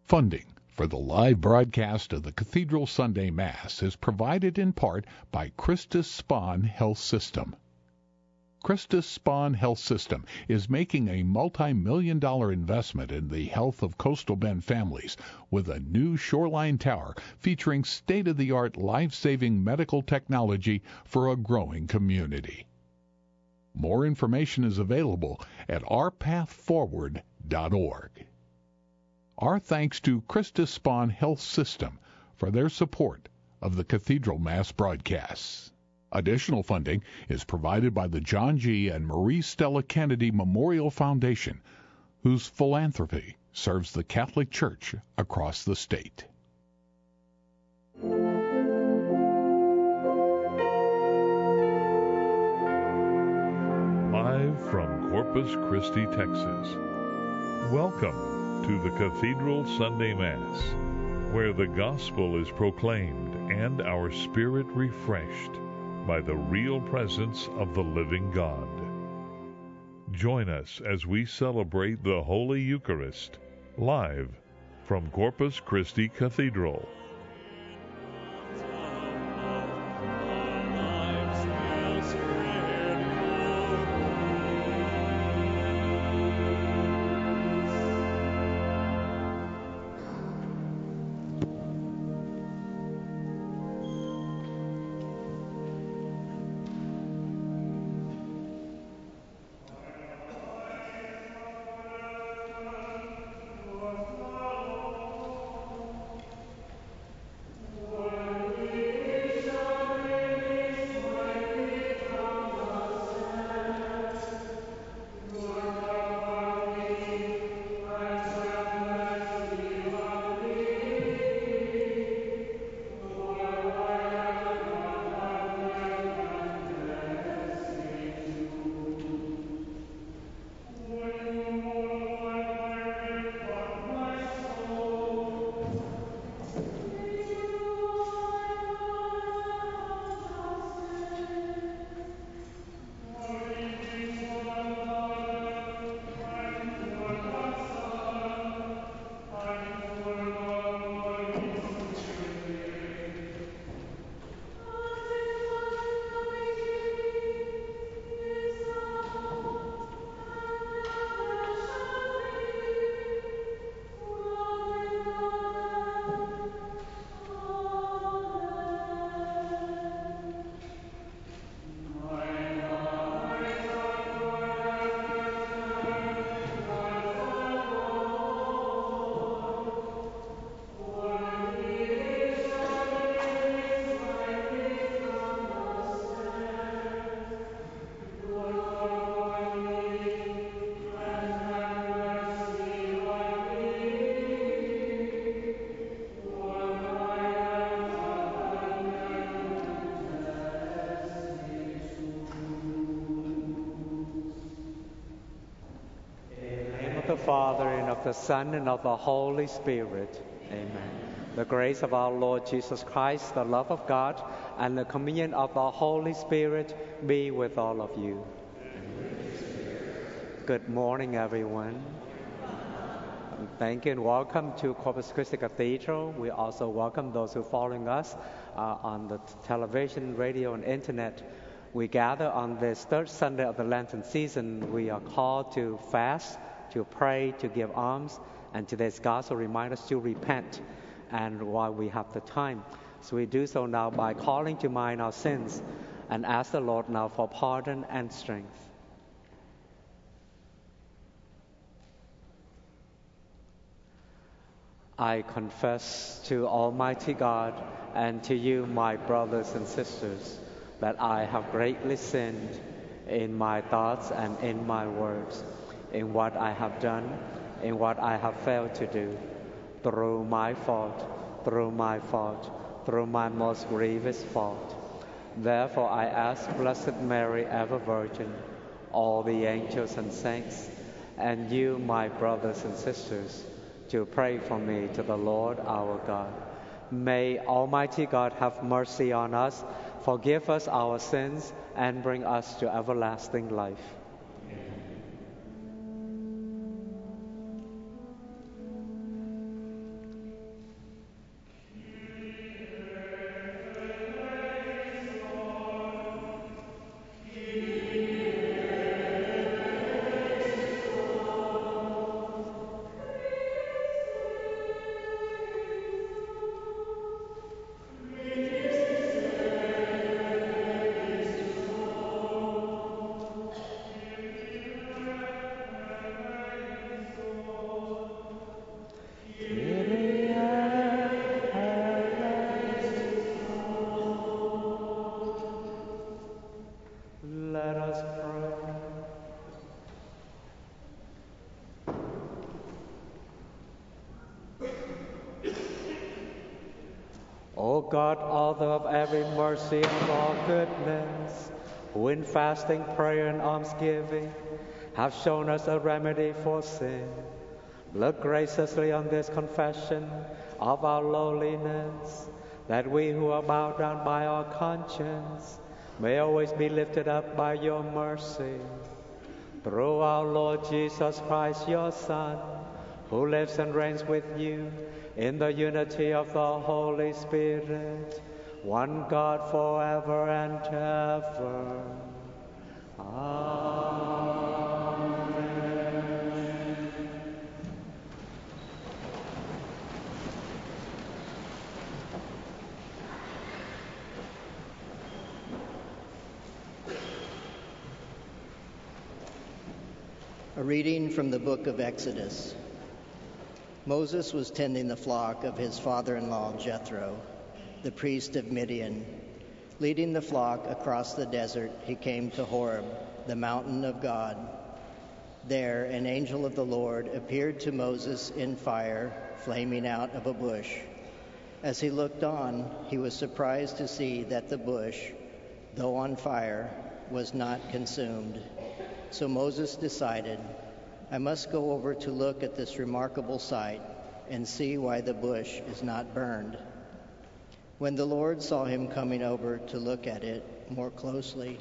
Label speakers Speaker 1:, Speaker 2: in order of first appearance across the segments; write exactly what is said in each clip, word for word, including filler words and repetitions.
Speaker 1: Funding for the live broadcast of the Cathedral Sunday Mass is provided in part by Christus Spohn Health System. Christus Spohn Health System is making a multi-million dollar investment in the health of Coastal Bend families with a new shoreline tower featuring state-of-the-art life-saving medical technology for a growing community. More information is available at our path forward dot org. Our thanks to Christus Spohn Health System for their support of the Cathedral Mass broadcasts. Additional funding is provided by the John G. and Marie Stella Kennedy Memorial Foundation, whose philanthropy serves the Catholic Church across the state.
Speaker 2: Live from Corpus Christi, Texas. Welcome to the Cathedral Sunday Mass, where the gospel is proclaimed and our spirit refreshed by the real presence of the living God. Join us as we celebrate the Holy Eucharist, live from Corpus Christi Cathedral.
Speaker 3: The Father, and of the Son, and of the Holy Spirit. Amen. The grace of our Lord Jesus Christ, the love of God, and the communion of the Holy Spirit be with all of you. Good morning, everyone. Thank you and welcome to Corpus Christi Cathedral. We also welcome those who are following us uh, on the television, radio, and internet. We gather on this third Sunday of the Lenten season. We are called to fast, to pray, to give alms, and today's gospel reminds us to repent, and while we have the time. So we do so now by calling to mind our sins and ask the Lord now for pardon and strength. I confess to Almighty God and to you, my brothers and sisters, that I have greatly sinned in my thoughts and in my words, in what I have done, in what I have failed to do, through my fault, through my fault, through my most grievous fault. Therefore I ask Blessed Mary, ever Virgin, all the angels and saints, and you, my brothers and sisters, to pray for me to the Lord our God. May Almighty God have mercy on us, forgive us our sins, and bring us to everlasting life. God, author of every mercy and all goodness, who in fasting, prayer, and almsgiving have shown us a remedy for sin, look graciously on this confession of our lowliness, that we who are bowed down by our conscience may always be lifted up by your mercy. Through our Lord Jesus Christ, your Son, who lives and reigns with you in the unity of the Holy Spirit, one God forever and ever. Amen.
Speaker 4: A reading from the book of Exodus. Moses was tending the flock of his father-in-law Jethro, the priest of Midian. Leading the flock across the desert, he came to Horeb, the mountain of God. There, an angel of the Lord appeared to Moses in fire, flaming out of a bush. As he looked on, he was surprised to see that the bush, though on fire, was not consumed. So Moses decided, I must go over to look at this remarkable sight and see why the bush is not burned. When the Lord saw him coming over to look at it more closely,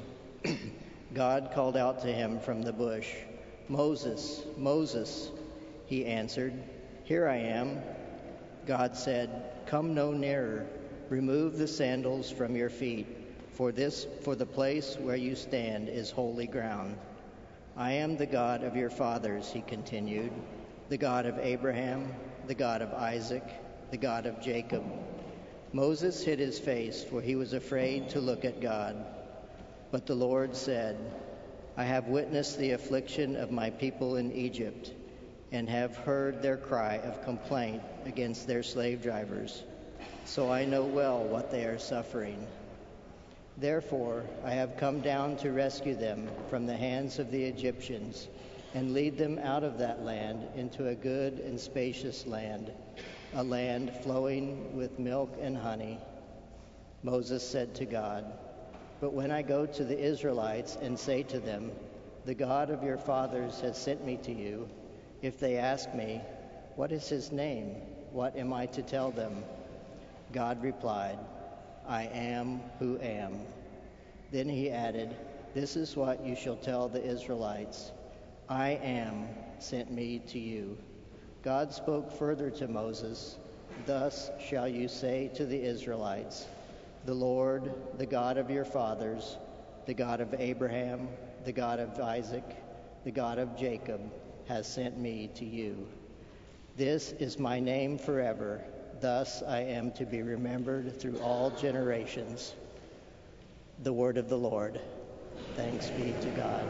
Speaker 4: God called out to him from the bush, Moses, Moses. He answered, Here I am. God said, Come no nearer. Remove the sandals from your feet, for this, for the place where you stand is holy ground. I am the God of your fathers, he continued, the God of Abraham, the God of Isaac, the God of Jacob. Moses hid his face, for he was afraid to look at God. But the Lord said, I have witnessed the affliction of my people in Egypt, and have heard their cry of complaint against their slave drivers. So I know well what they are suffering. Therefore, I have come down to rescue them from the hands of the Egyptians and lead them out of that land into a good and spacious land, a land flowing with milk and honey. Moses said to God, But when I go to the Israelites and say to them, The God of your fathers has sent me to you, if they ask me, What is his name? What am I to tell them? God replied, I am who am. Then he added, This is what you shall tell the Israelites. I am sent me to you. God spoke further to Moses, Thus shall you say to the Israelites, The Lord, the God of your fathers, the God of Abraham, the God of Isaac, the God of Jacob, has sent me to you. This is my name forever. Thus I am to be remembered through all generations. The word of the Lord. Thanks be to God.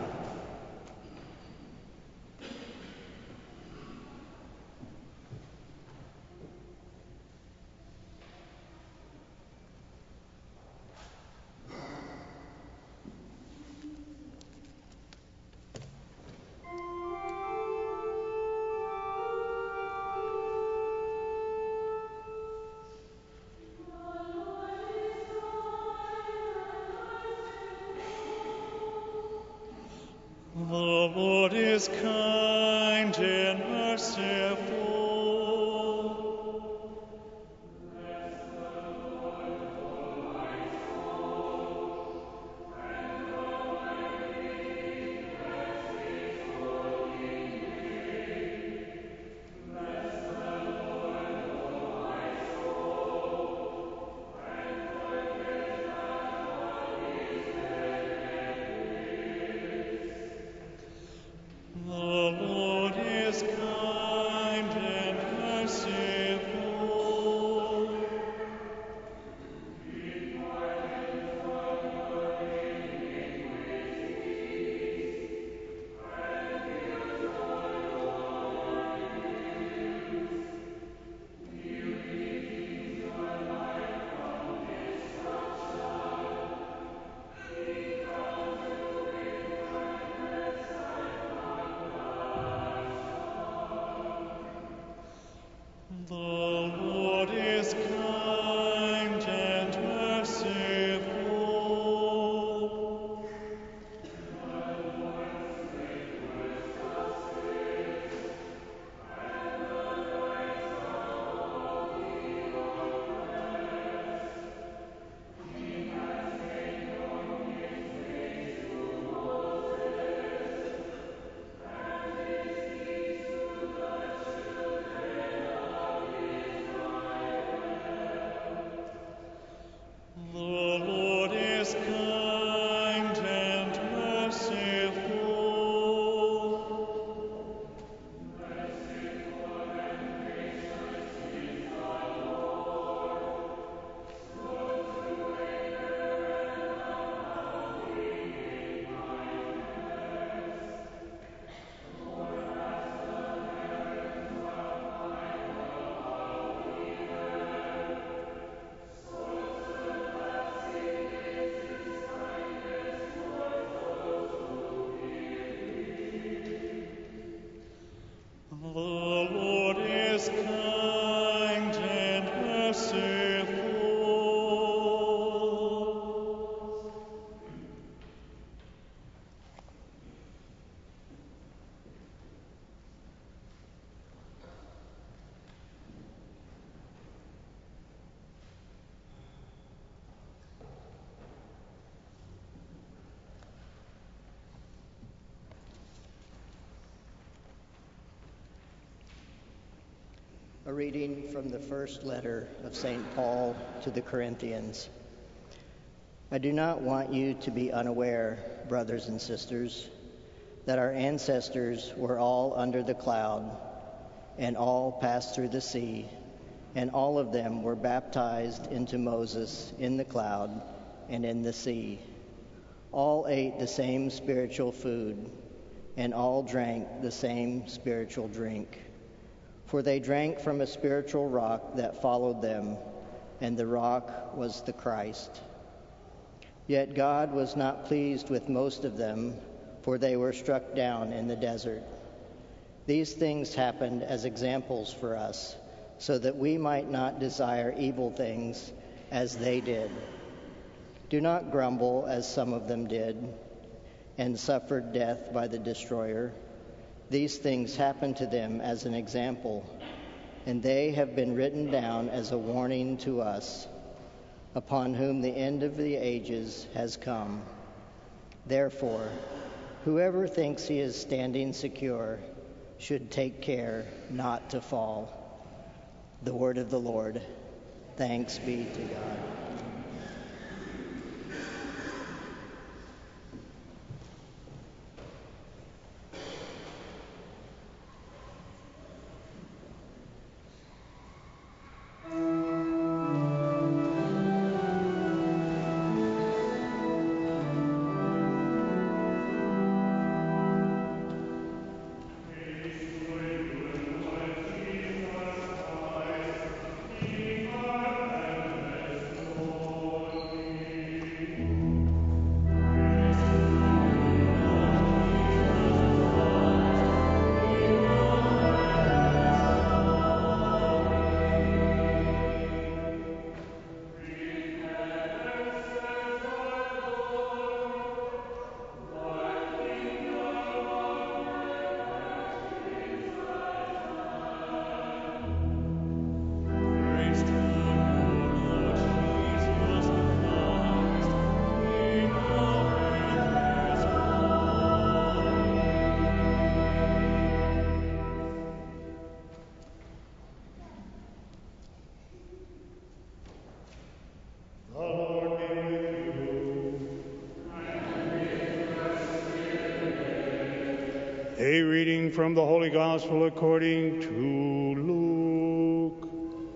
Speaker 5: The Lord is kind and merciful. Bless the Lord, O my soul, and all my being, bless his holy name. Bless the Lord, O my soul, and forget not all his benefits. The Lord is kind and
Speaker 4: A reading from the first letter of Saint Paul to the Corinthians. I do not want you to be unaware, brothers and sisters, that our ancestors were all under the cloud, and all passed through the sea, and all of them were baptized into Moses in the cloud and in the sea. All ate the same spiritual food, and all drank the same spiritual drink. For they drank from a spiritual rock that followed them, and the rock was the Christ. Yet God was not pleased with most of them, for they were struck down in the desert. These things happened as examples for us, so that we might not desire evil things as they did. Do not grumble as some of them did, and suffered death by the destroyer. These things happened to them as an example, and they have been written down as a warning to us, upon whom the end of the ages has come. Therefore, whoever thinks he is standing secure should take care not to fall. The word of the Lord. Thanks be to God.
Speaker 6: A reading from the Holy Gospel according to Luke.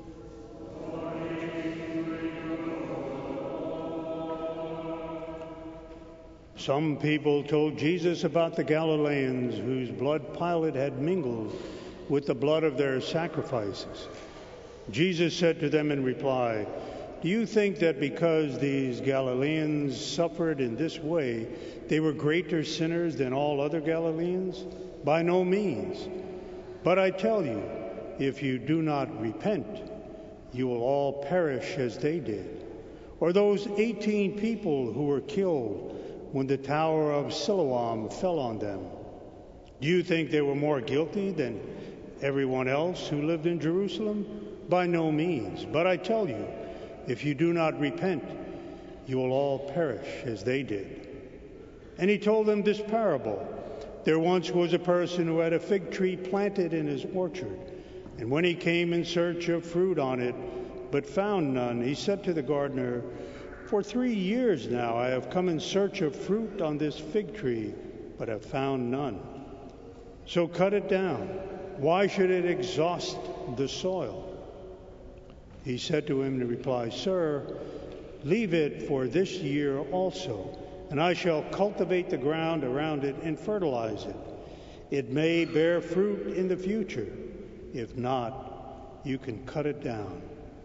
Speaker 6: Some people told Jesus about the Galileans whose blood Pilate had mingled with the blood of their sacrifices. Jesus said to them in reply, "Do you think that because these Galileans suffered in this way, they were greater sinners than all other Galileans? By no means. But I tell you, if you do not repent, you will all perish as they did. Or those eighteen people who were killed when the tower of Siloam fell on them. Do you think they were more guilty than everyone else who lived in Jerusalem? By no means. But I tell you, if you do not repent, you will all perish as they did." And he told them this parable. There once was a person who had a fig tree planted in his orchard, and when he came in search of fruit on it, but found none, he said to the gardener, "For three years now I have come in search of fruit on this fig tree, but have found none. So cut it down. Why should it exhaust the soil?" He said to him in reply, "Sir, leave it for this year also, and I shall cultivate the ground around it and fertilize it. It may bear fruit in the future. If not, you can cut it down."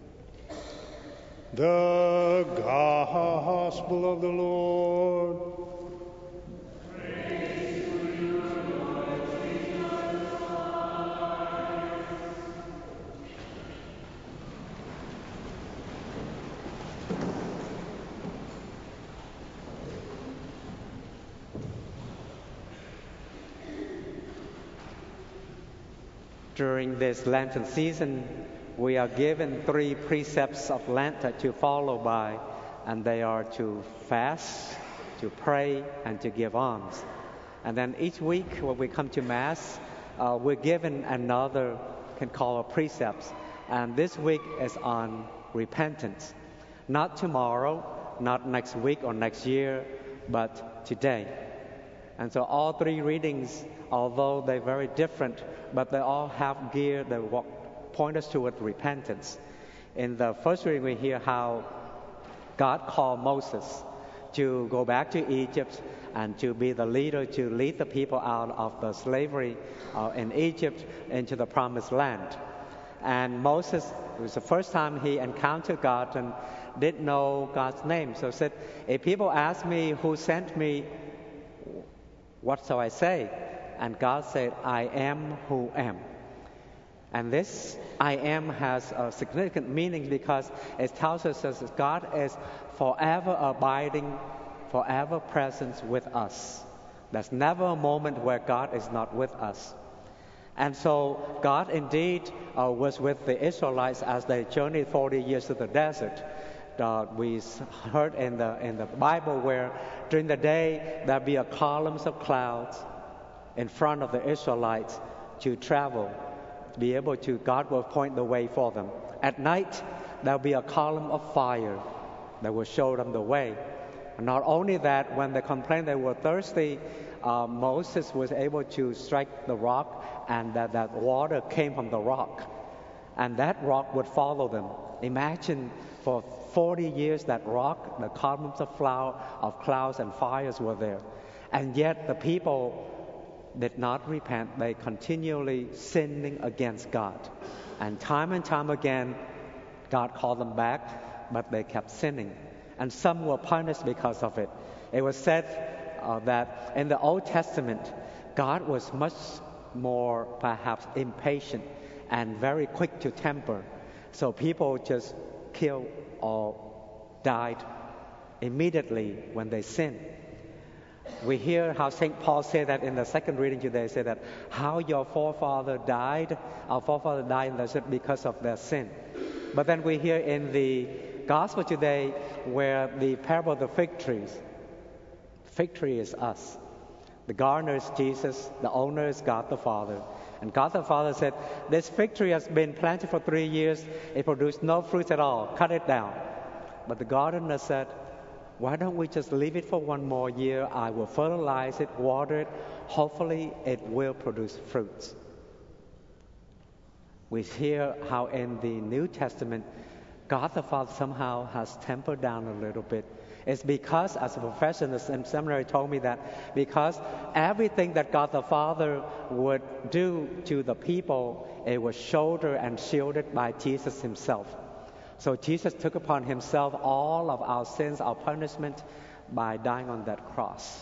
Speaker 6: The Gospel of the Lord.
Speaker 5: Praise to you, Lord Jesus Christ.
Speaker 3: During this Lenten season, we are given three precepts of Lent to follow by, and they are to fast, to pray, and to give alms. And then each week when we come to Mass, uh, we're given another can call precepts. And this week is on repentance. Not tomorrow, not next week or next year, but today. And so all three readings, although they're very different, but they all have gear that walk, point us toward repentance. In the first reading, we hear how God called Moses to go back to Egypt and to be the leader, to lead the people out of the slavery uh, in Egypt into the promised land. And Moses, it was the first time he encountered God and didn't know God's name. So he said, if people ask me who sent me, what shall I say? And God said, I am who am. And this I am has a significant meaning because it tells us that God is forever abiding, forever present with us. There's never a moment where God is not with us. And so God indeed uh, was with the Israelites as they journeyed forty years to the desert. Uh, we heard in the in the Bible where during the day there'll be a columns of clouds in front of the Israelites to travel, be able to, God will point the way for them. At night there'll be a column of fire that will show them the way. And not only that, when they complained they were thirsty, uh, Moses was able to strike the rock, and that, that water came from the rock, and that rock would follow them. Imagine for forty years that rock, the columns of flower, of clouds and fires were there. And yet the people did not repent. They continually sinning against God. And time and time again, God called them back, but they kept sinning. And some were punished because of it. It was said uh, that in the Old Testament, God was much more perhaps impatient and very quick to temper. So people just killed or died immediately when they sinned. We hear how Saint Paul said that in the second reading today, said that how your forefather died, our forefather died in the desert because of their sin. But then we hear in the gospel today where the parable of the fig trees, fig tree is us. The gardener is Jesus, the owner is God the Father. And God the Father said, this fig tree has been planted for three years, it produced no fruits at all, cut it down. But the gardener said, why don't we just leave it for one more year? I will fertilize it, water it, hopefully it will produce fruits. We hear how in the New Testament, God the Father somehow has tempered down a little bit. It's because, as a professor in the seminary told me that, because everything that God the Father would do to the people, it was shouldered and shielded by Jesus himself. So Jesus took upon himself all of our sins, our punishment, by dying on that cross.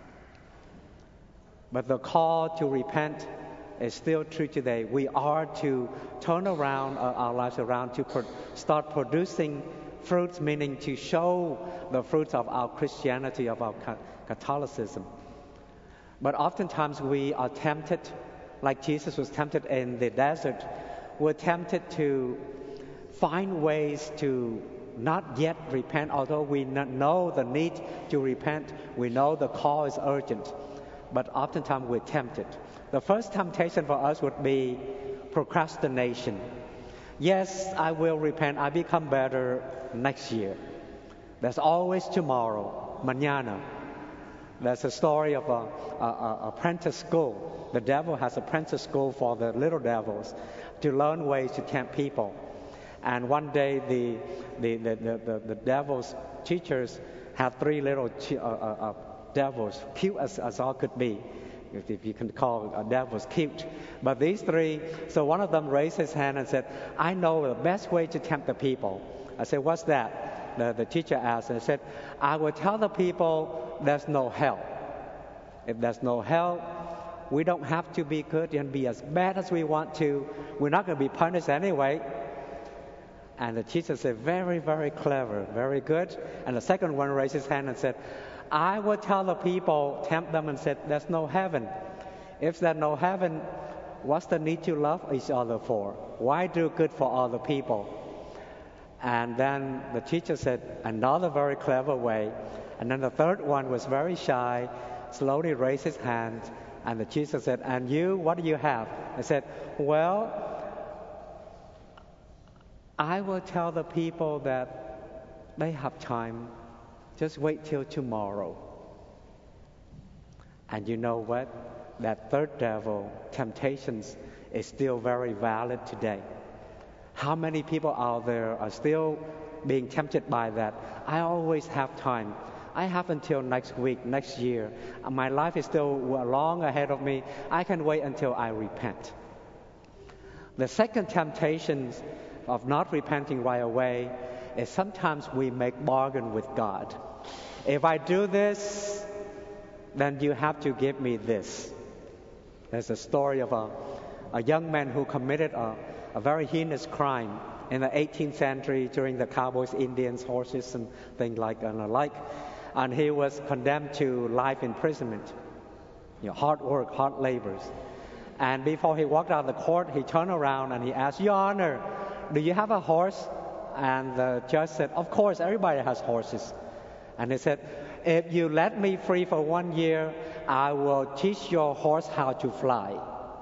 Speaker 3: But the call to repent is still true today. We are to turn around uh, our lives around, to pro- start producing fruits, meaning to show the fruits of our Christianity, of our Catholicism. But oftentimes we are tempted, like Jesus was tempted in the desert, we're tempted to find ways to not yet repent, although we know the need to repent, we know the call is urgent, but oftentimes we're tempted. The first temptation for us would be procrastination. Yes, I will repent, I become better next year. There's always tomorrow, mañana. There's a story of a, a, a apprentice school. The devil has apprentice school for the little devils to learn ways to tempt people. And one day the the, the, the, the, the devil's teachers had three little ch- uh, uh, uh, devils, cute as, as all could be, if, if you can call a devils cute. But these three, so one of them raised his hand and said, I know the best way to tempt the people. I said, what's that? The, the teacher asked, and he said, I will tell the people there's no hell. If there's no hell, we don't have to be good and be as bad as we want to. We're not going to be punished anyway. And the teacher said, very, very clever, very good. And the second one raised his hand and said, I will tell the people, tempt them and said, there's no heaven. If there's no heaven, what's the need to love each other for? Why do good for other people? And then the teacher said, another very clever way. And then the third one was very shy, slowly raised his hand. And the teacher said, and you, what do you have? I said, well, I will tell the people that they have time, just wait till tomorrow. And you know what? That third devil, temptations, is still very valid today. How many people out there are still being tempted by that? I always have time. I have until next week, next year. My life is still long ahead of me. I can wait until I repent. The second temptation of not repenting right away is sometimes we make bargain with God. If I do this, then you have to give me this. There's a story of a, a young man who committed a, a very heinous crime in the eighteenth century during the cowboys, Indians, horses, and things like and the like. And he was condemned to life imprisonment, you know, hard work, hard labors. And before he walked out of the court, he turned around and he asked, "Your Honor, do you have a horse?" And the judge said, "Of course, everybody has horses." And he said, "If you let me free for one year, I will teach your horse how to fly."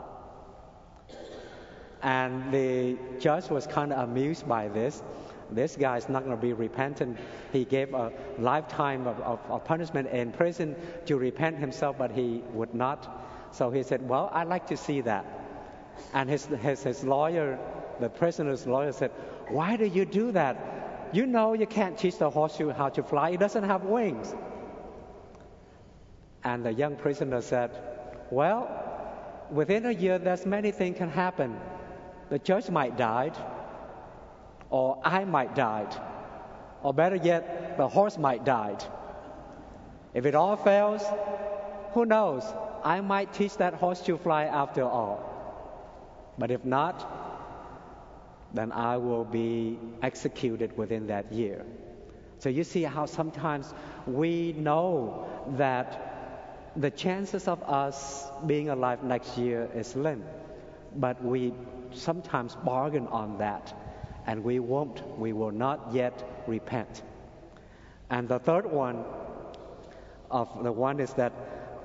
Speaker 3: And the judge was kind of amused by this. This guy is not going to be repentant. He gave a lifetime of, of, of punishment in prison to repent himself, but he would not. So he said, "Well, I'd like to see that." And his, his, his lawyer, the prisoner's lawyer, said, "Why do you do that? You know you can't teach the horse how to fly. It doesn't have wings." And the young prisoner said, "Well, within a year, there's many things can happen. The judge might die, or I might die, or better yet, the horse might die. If it all fails, who knows? I might teach that horse to fly after all. But if not, then I will be executed within that year." So you see how sometimes we know that the chances of us being alive next year is slim, but we sometimes bargain on that, and we won't, we will not yet repent. And the third one of the one is that,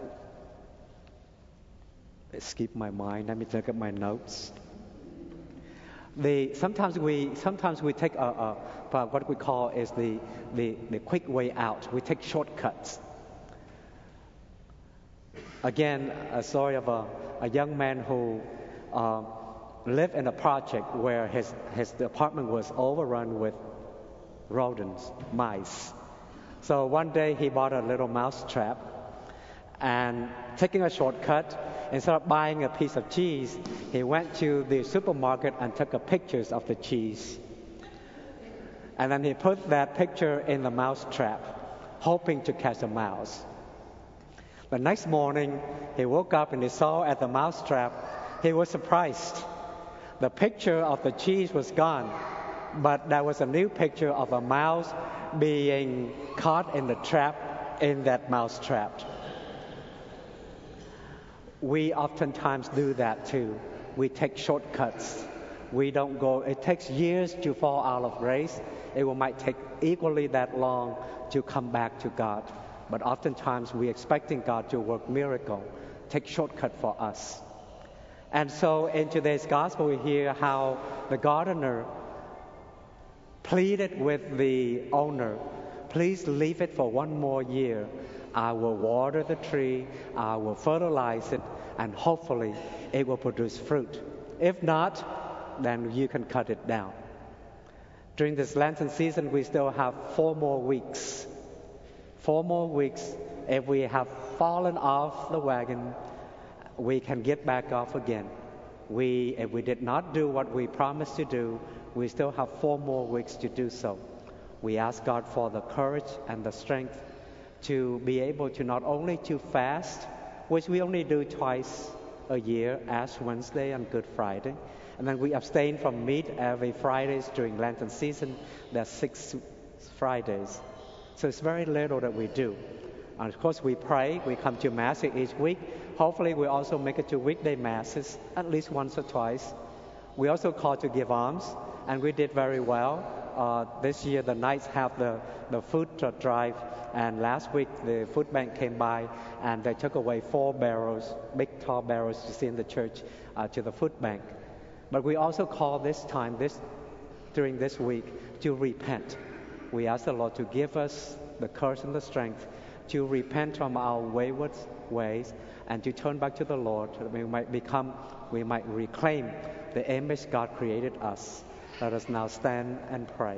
Speaker 3: skip my mind, let me look at my notes. The, sometimes we sometimes we take a, a what we call is the, the, the quick way out. We take shortcuts. Again, a story of a, a young man who uh, lived in a project where his, his apartment was overrun with rodents, mice. So one day he bought a little mouse trap, and taking a shortcut, instead of buying a piece of cheese, he went to the supermarket and took a pictures of the cheese. And then he put that picture in the mouse trap, hoping to catch a mouse. The next morning, he woke up and he saw at the mouse trap, he was surprised. The picture of the cheese was gone, but there was a new picture of a mouse being caught in the trap, in that mouse trap. We oftentimes do that too. We take shortcuts. We don't go, it takes years to fall out of grace. It will might take equally that long to come back to God. But oftentimes we're expecting God to work miracle, take shortcut for us. And so in today's gospel, we hear how the gardener pleaded with the owner, "Please leave it for one more year. I will water the tree, I will fertilize it, and hopefully it will produce fruit. If not, then you can cut it down." During this Lenten season, we still have four more weeks. Four more weeks. If we have fallen off the wagon, we can get back off again. We, if we did not do what we promised to do, we still have four more weeks to do so. We ask God for the courage and the strength to be able to not only to fast, which we only do twice a year, Ash Wednesday and Good Friday, and then we abstain from meat every Fridays during Lenten season. There's six Fridays. So it's very little that we do. And of course we pray, we come to Mass each week. Hopefully we also make it to weekday Masses at least once or twice. We also call to give alms, and we did very well. Uh, this year the Knights have the, the food drive, and last week the food bank came by and they took away four barrels, big tall barrels you see in the church, uh, to the food bank. But we also call this time, this during this week to repent. We ask the Lord to give us the courage and the strength to repent from our wayward ways and to turn back to the Lord, that we might become, we might reclaim the image God created us. Let us now stand and pray.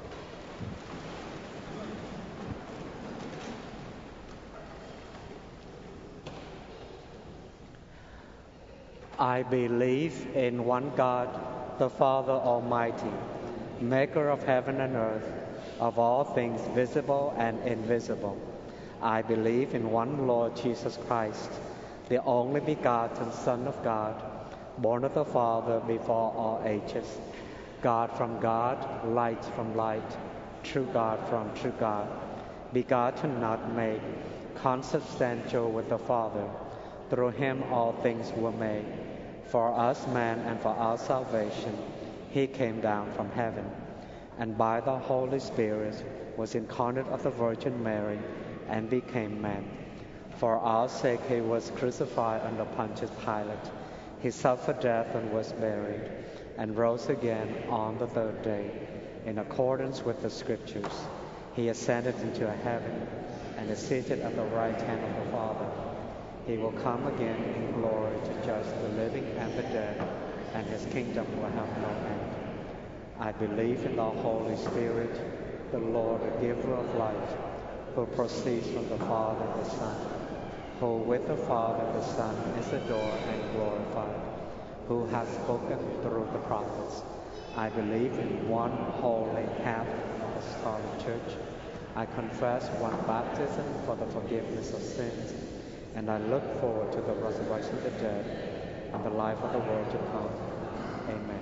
Speaker 3: I believe in one God, the Father Almighty, maker of heaven and earth, of all things visible and invisible. I believe in one Lord Jesus Christ, the only begotten Son of God, born of the Father before all ages, God from God, light from light, true God from true God, begotten, not made, consubstantial with the Father. Through him all things were made. For us men and for our salvation, he came down from heaven, and by the Holy Spirit was incarnate of the Virgin Mary and became man. For our sake he was crucified under Pontius Pilate. He suffered death and was buried, and rose again on the third day. In accordance with the Scriptures, he ascended into heaven and is seated at the right hand of the Father. He will come again in glory to judge the living and the dead, and his kingdom will have no end. I believe in the Holy Spirit, the Lord, the giver of life, who proceeds from the Father and the Son, who with the Father and the Son is adored and glorified, who has spoken through the prophets. I believe in one holy, Catholic, Apostolic Church. I confess one baptism for the forgiveness of sins, and I look forward to the resurrection of the dead and the life of the world to come. Amen.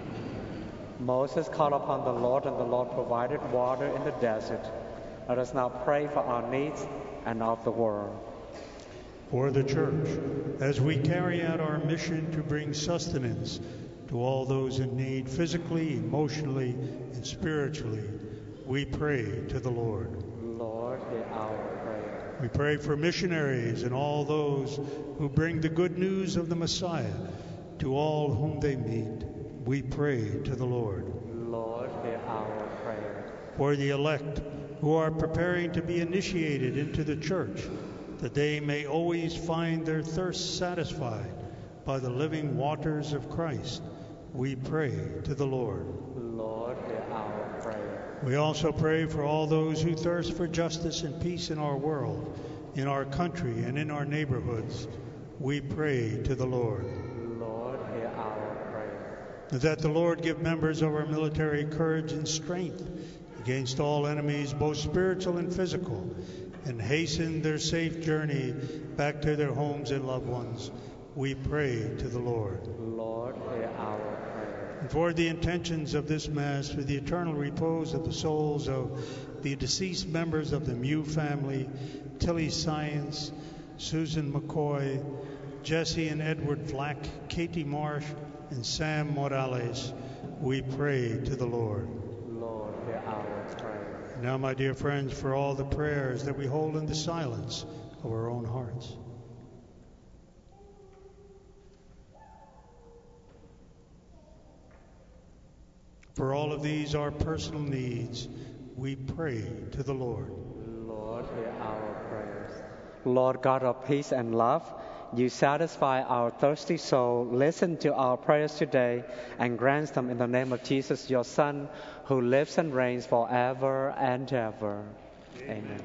Speaker 3: Moses called upon the Lord, and the Lord provided water in the desert. Let us now pray for our needs and of the world.
Speaker 6: For the Church, as we carry out our mission to bring sustenance to all those in need, physically, emotionally, and spiritually, we pray to the Lord.
Speaker 3: Lord, hear our prayer.
Speaker 6: We pray for missionaries and all those who bring the good news of the Messiah to all whom they meet. We pray to the Lord.
Speaker 3: Lord, hear our prayer.
Speaker 6: For the elect who are preparing to be initiated into the Church, that they may always find their thirst satisfied by the living waters of Christ, we pray to the Lord.
Speaker 3: Lord, hear our prayer.
Speaker 6: We also pray for all those who thirst for justice and peace in our world, in our country, and in our neighborhoods. We pray to the Lord.
Speaker 3: Lord, hear our prayer.
Speaker 6: That the Lord give members of our military courage and strength against all enemies, both spiritual and physical, and hasten their safe journey back to their homes and loved ones. We pray to the Lord.
Speaker 3: Lord, hear our prayer.
Speaker 6: And for the intentions of this Mass, for the eternal repose of the souls of the deceased members of the Mew family, Tilly Science, Susan McCoy, Jesse and Edward Flack, Katie Marsh, and Sam Morales, we pray to the Lord.
Speaker 3: Lord, hear our prayer.
Speaker 6: Now, my dear friends, for all the prayers that we hold in the silence of our own hearts. For all of these, our personal needs, we pray to the Lord.
Speaker 3: Lord, hear our prayers. Lord God of peace and love, you satisfy our thirsty soul. Listen to our prayers today and grant them in the name of Jesus, your Son, who lives and reigns forever and ever. Amen. Amen.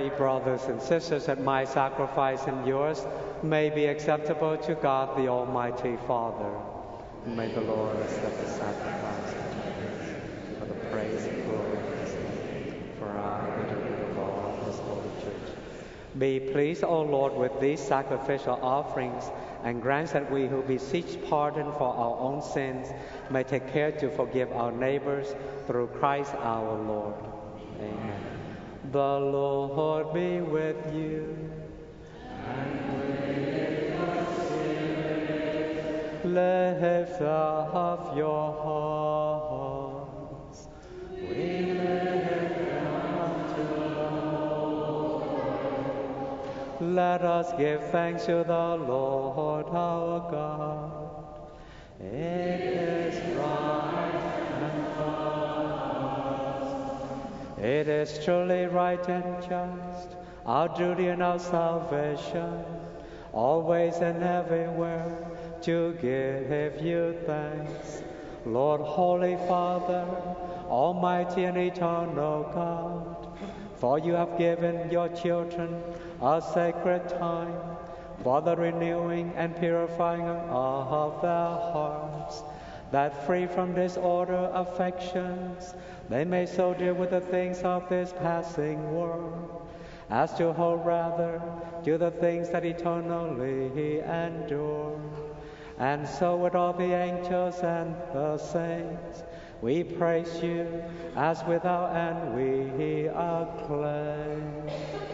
Speaker 3: pray, brothers and sisters, that my sacrifice and yours may be acceptable to God the Almighty Father. May the Lord accept the sacrifice for the praise and glory of his name, for our and the good of all his holy church. Be pleased, O Lord, with these sacrificial offerings, and grant that we who beseech pardon for our own sins may take care to forgive our neighbors through Christ our Lord. Amen. The Lord be with you. And with your spirit. Lift up your hearts. We lift them up to the Lord. Let us give thanks to the Lord our God. It is right and just. It is truly right and just, our duty and our salvation, always and everywhere, to give you thanks. Lord, Holy Father, Almighty and eternal God, for you have given your children a sacred time for the renewing and purifying of their hearts, that free from disorder affections, they may so deal with the things of this passing world, as to hold rather to the things that eternally endure. And so with all the angels and the saints, we praise you, as without end we acclaim.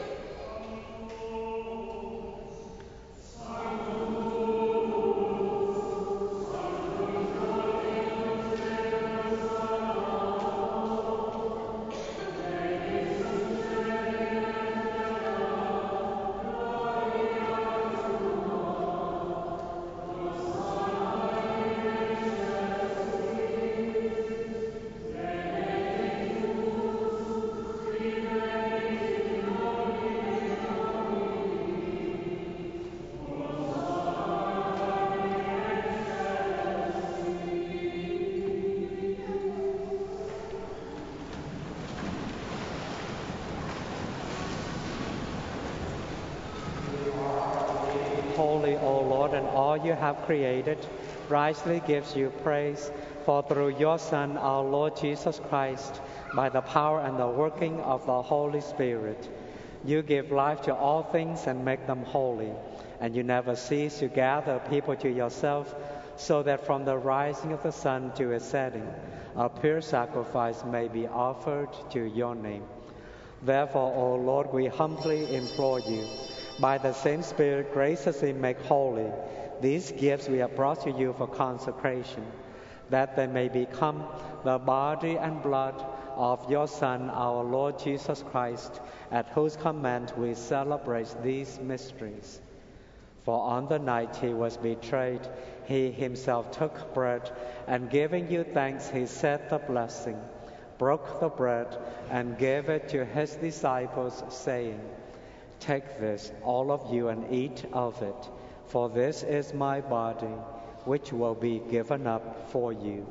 Speaker 3: Holy, O Lord, and all you have created rightly gives you praise, for through your Son, our Lord Jesus Christ, by the power and the working of the Holy Spirit, you give life to all things and make them holy, and you never cease to gather people to yourself, so that from the rising of the sun to its setting, a pure sacrifice may be offered to your name. Therefore, O Lord, we humbly implore you, by the same Spirit, graciously make holy these gifts we have brought to you for consecration, that they may become the body and blood of your Son, our Lord Jesus Christ, at whose command we celebrate these mysteries. For on the night he was betrayed, he himself took bread, and giving you thanks, he said the blessing, broke the bread, and gave it to his disciples, saying, "Take this, all of you, and eat of it, for this is my body, which will be given up for you."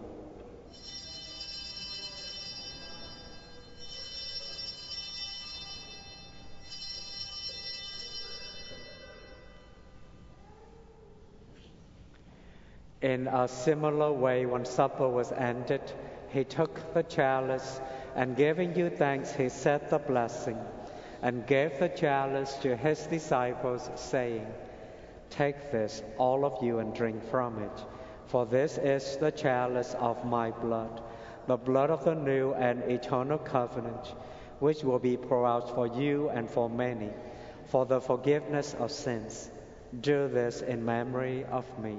Speaker 3: In a similar way, when supper was ended, he took the chalice, and giving you thanks, he said the blessing, and gave the chalice to his disciples, saying, "Take this, all of you, and drink from it, for this is the chalice of my blood, the blood of the new and eternal covenant, which will be poured out for you and for many, for the forgiveness of sins. Do this in memory of me."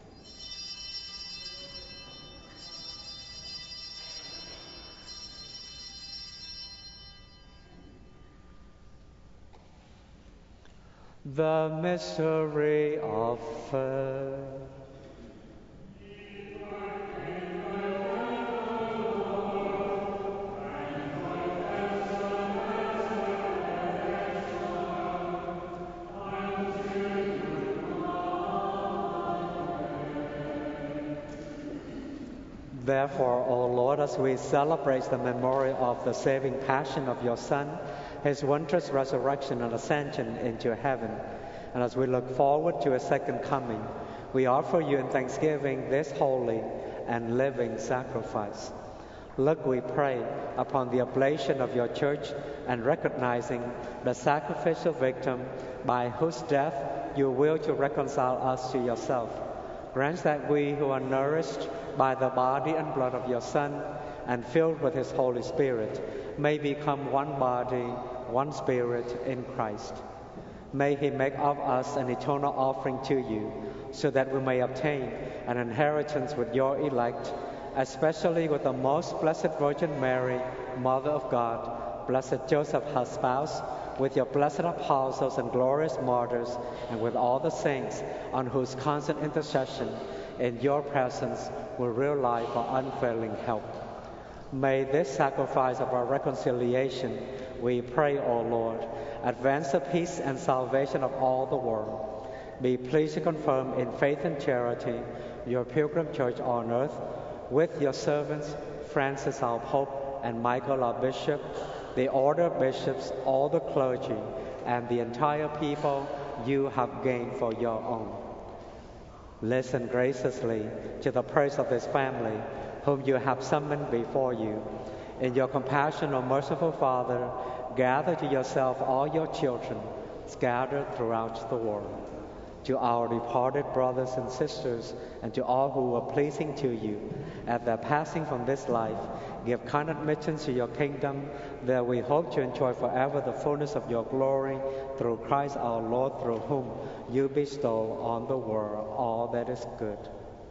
Speaker 3: The mystery of faith. Therefore, O Lord, as we celebrate the memorial of the saving passion of your Son, his wondrous resurrection and ascension into heaven. And as we look forward to his second coming, we offer you in thanksgiving this holy and living sacrifice. Look, we pray, upon the oblation of your church and recognizing the sacrificial victim by whose death you will to reconcile us to yourself. Grant that we who are nourished by the body and blood of your Son and filled with his Holy Spirit may become one body, one spirit in Christ. May he make of us an eternal offering to you, so that we may obtain an inheritance with your elect, especially with the most blessed Virgin Mary, Mother of God, blessed Joseph, her spouse, with your blessed apostles and glorious martyrs, and with all the saints on whose constant intercession in your presence we rely for unfailing help. May this sacrifice of our reconciliation, we pray, O Lord, advance the peace and salvation of all the world. Be pleased to confirm in faith and charity your pilgrim church on earth, with your servants, Francis our Pope and Michael our Bishop, the order of bishops, all the clergy, and the entire people you have gained for your own. Listen graciously to the prayers of this family, whom you have summoned before you. In your compassion, O merciful Father, gather to yourself all your children scattered throughout the world. To our departed brothers and sisters, and to all who were pleasing to you at their passing from this life, give kind admittance to your kingdom, that we hope to enjoy forever the fullness of your glory, through Christ our Lord, through whom you bestow on the world all that is good.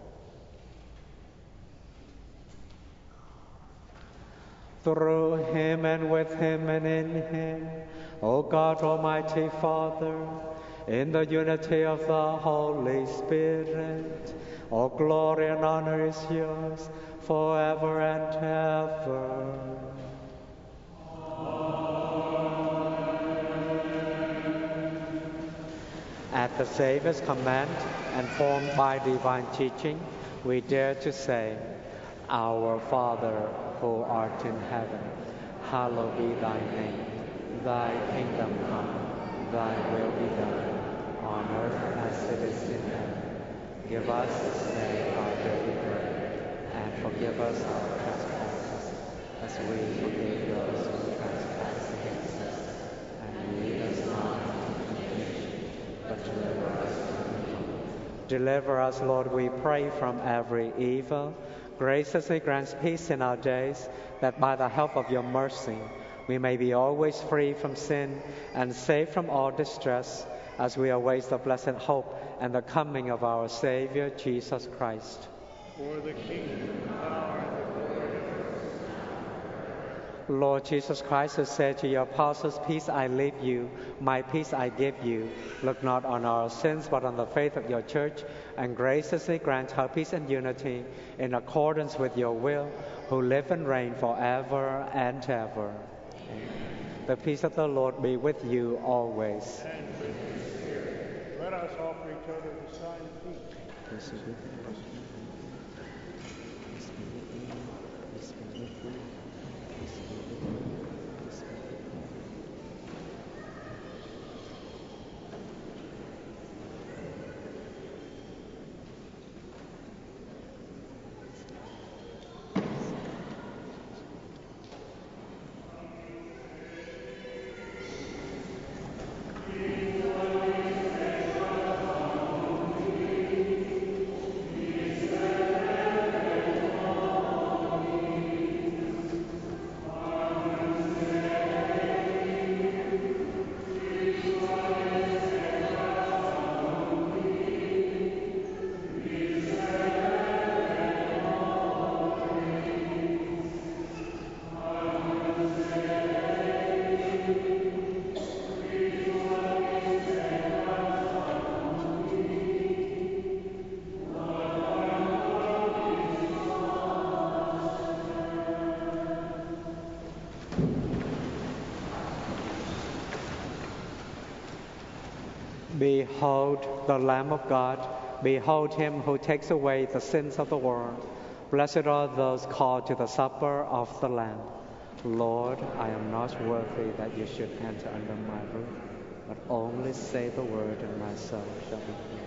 Speaker 3: Through him and with him and in him, O God, Almighty Father, in the unity of the Holy Spirit, all glory and honor is yours forever and ever. At the Savior's command and formed by divine teaching, we dare to say, Our Father, who art in heaven, hallowed be thy name. Thy kingdom come, thy will be done, on earth as it is in heaven. Give us this day our daily bread, and forgive us our trespasses, as we forgive those who trespass against us. And lead us not into temptation, but deliver us from evil. Deliver us, Lord, we pray, from every evil. Graciously grant peace in our days, that by the help of your mercy we may be always free from sin and safe from all distress, as we await the blessed hope and the coming of our Savior, Jesus Christ.
Speaker 6: For the kingdom, the power, and the glory.
Speaker 3: Lord Jesus Christ, who said to your apostles, Peace I leave you, my peace I give you, look not on our sins, but on the faith of your church, and graciously grant her peace and unity in accordance with your will, who live and reign forever and ever. Amen. The peace of the Lord be with you always.
Speaker 6: And with your spirit. Let us offer each other the sign of peace.
Speaker 3: Behold the Lamb of God. Behold him who takes away the sins of the world. Blessed are those called to the supper of the Lamb. Lord, I am not worthy that you should enter under my roof, but only say the word and my soul shall be healed.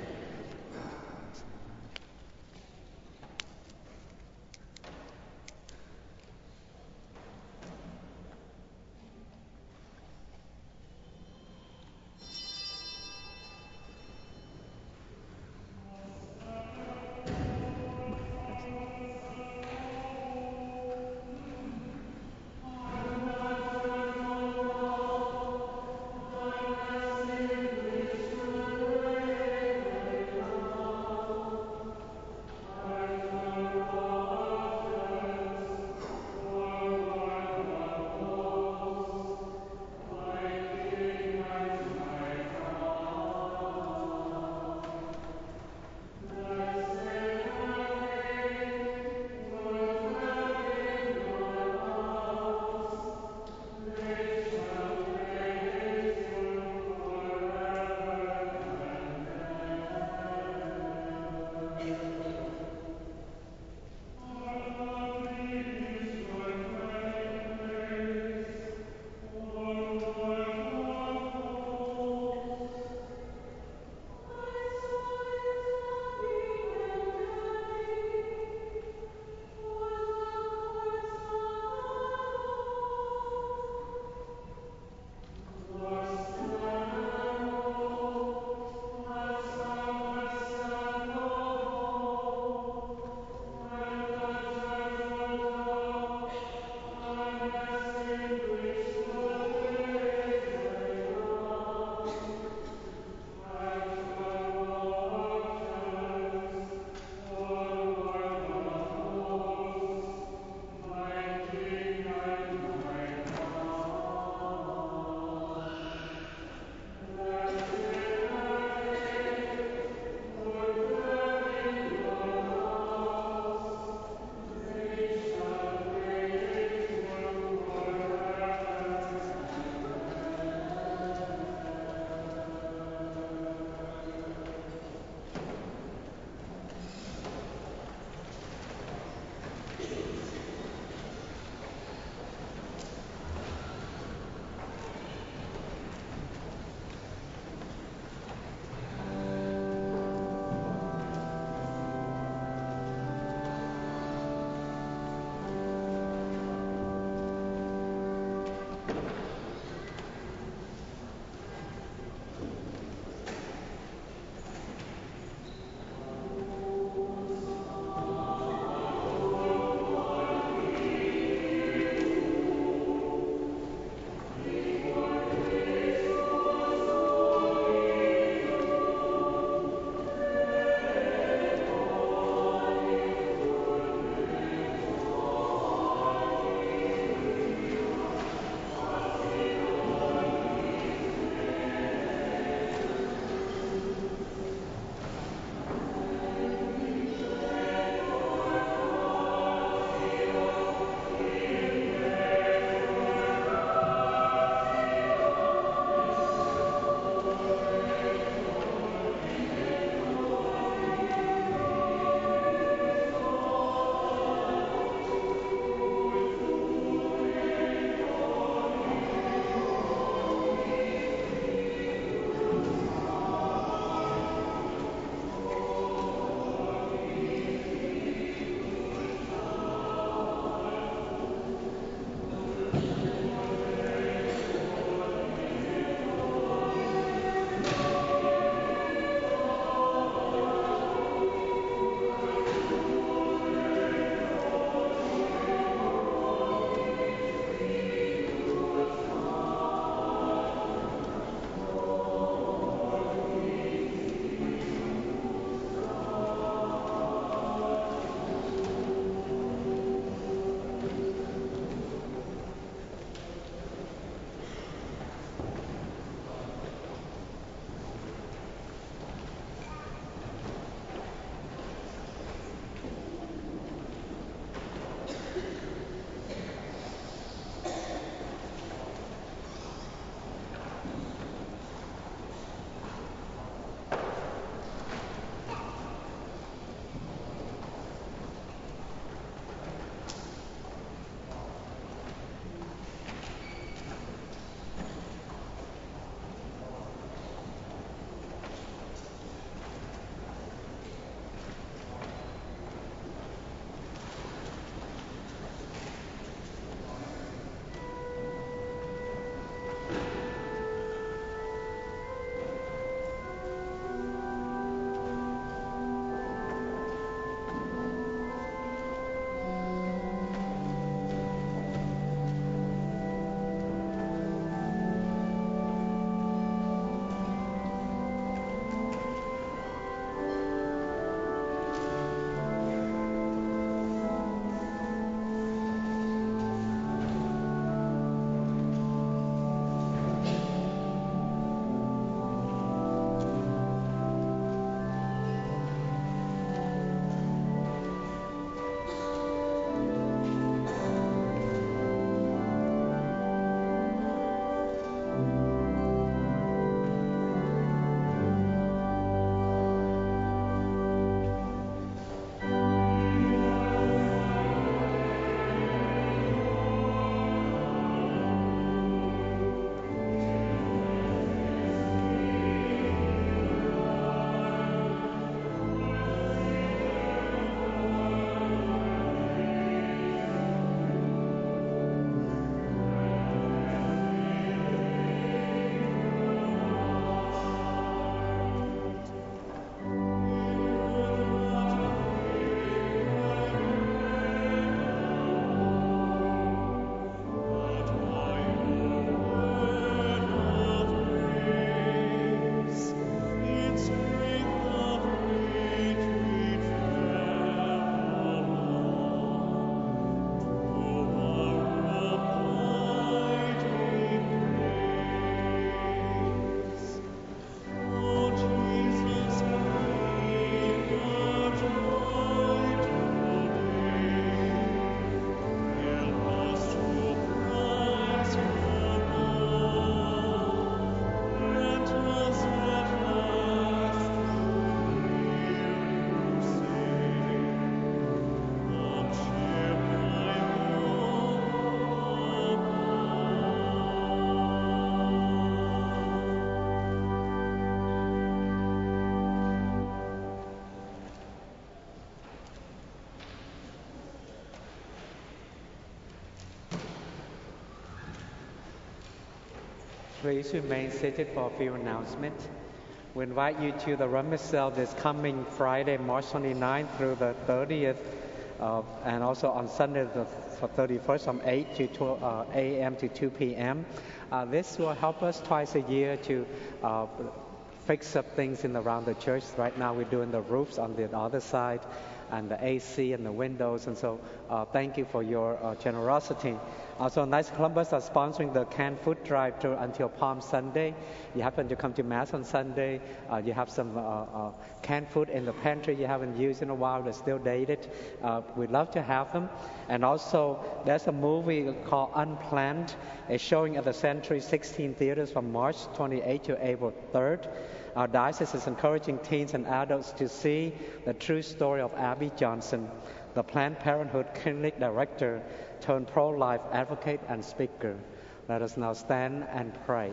Speaker 3: Please remain seated for a few announcements. We invite you to the Rummel this coming Friday, March twenty-ninth through the thirtieth, uh, and also on Sunday the thirty-first from eight to twelve a m to two p m Uh, this will help us twice a year to uh, fix up things in around the church. Right now we're doing the roofs on the other side and the A C and the windows, and so uh, thank you for your uh, generosity. Also, Knights Columbus are sponsoring the canned food drive through until Palm Sunday. You happen to come to Mass on Sunday, uh, you have some uh, uh, canned food in the pantry you haven't used in a while, they're still dated. Uh, we'd love to have them. And also, there's a movie called Unplanned. It's showing at the Century sixteen Theaters from March twenty-eighth to April third. Our diocese is encouraging teens and adults to see the true story of Abby Johnson, the Planned Parenthood Clinic Director turned pro-life advocate and speaker. Let us now stand and pray.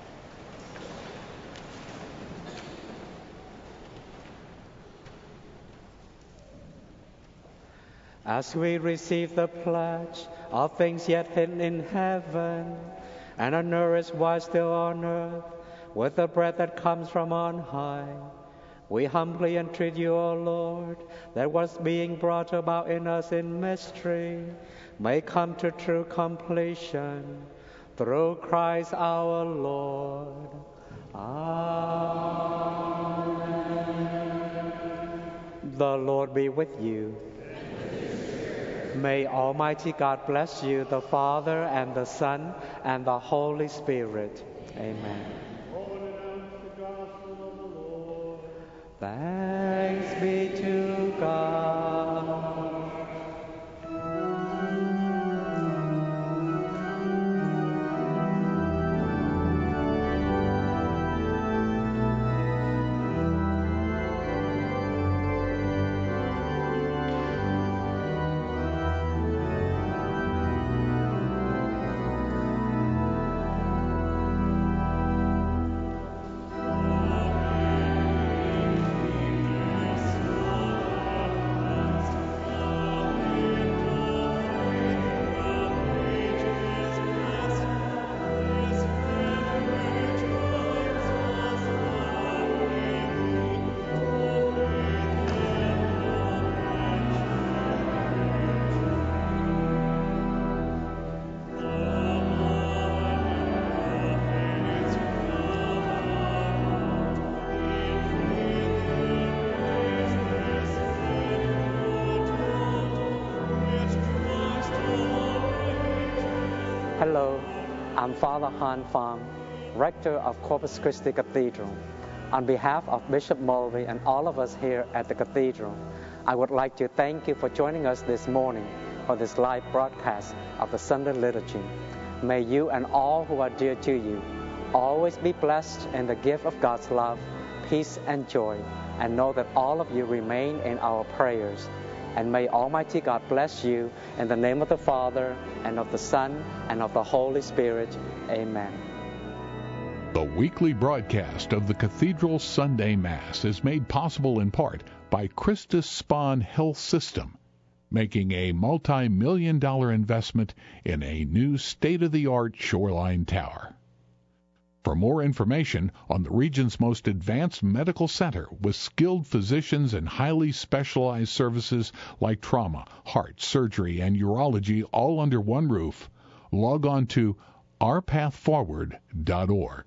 Speaker 3: As we receive the pledge of things yet hidden in heaven, and are nourished while still on earth, with the bread that comes from on high, we humbly entreat you, O Lord, that what's being brought about in us in mystery may come to true completion through Christ our Lord. Amen. The Lord be with you. May Almighty God bless you, the Father and the Son and the Holy Spirit. Amen. Thanks be to God. Hello, I'm Father Han Pham, Rector of Corpus Christi Cathedral. On behalf of Bishop Mulvey and all of us here at the Cathedral, I would like to thank you for joining us this morning for this live broadcast of the Sunday Liturgy. May you and all who are dear to you always be blessed in the gift of God's love, peace, and joy, and know that all of you remain in our prayers. And may Almighty God bless you in the name of the Father, and of the Son, and of the Holy Spirit. Amen.
Speaker 1: The weekly broadcast of the Cathedral Sunday Mass is made possible in part by Christus Spohn Health System, making a multi-million dollar investment in a new state-of-the-art shoreline tower. For more information on the region's most advanced medical center with skilled physicians and highly specialized services like trauma, heart, surgery, and urology all under one roof, log on to our path forward dot org.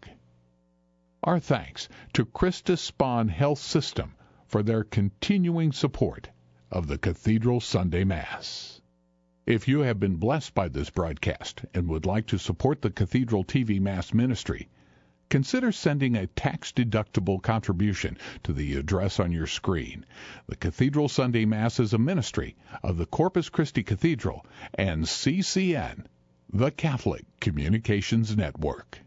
Speaker 1: Our thanks to Christus Spohn Health System for their continuing support of the Cathedral Sunday Mass. If you have been blessed by this broadcast and would like to support the Cathedral T V Mass ministry, consider sending a tax-deductible contribution to the address on your screen. The Cathedral Sunday Mass is a ministry of the Corpus Christi Cathedral and C C N, the Catholic Communications Network.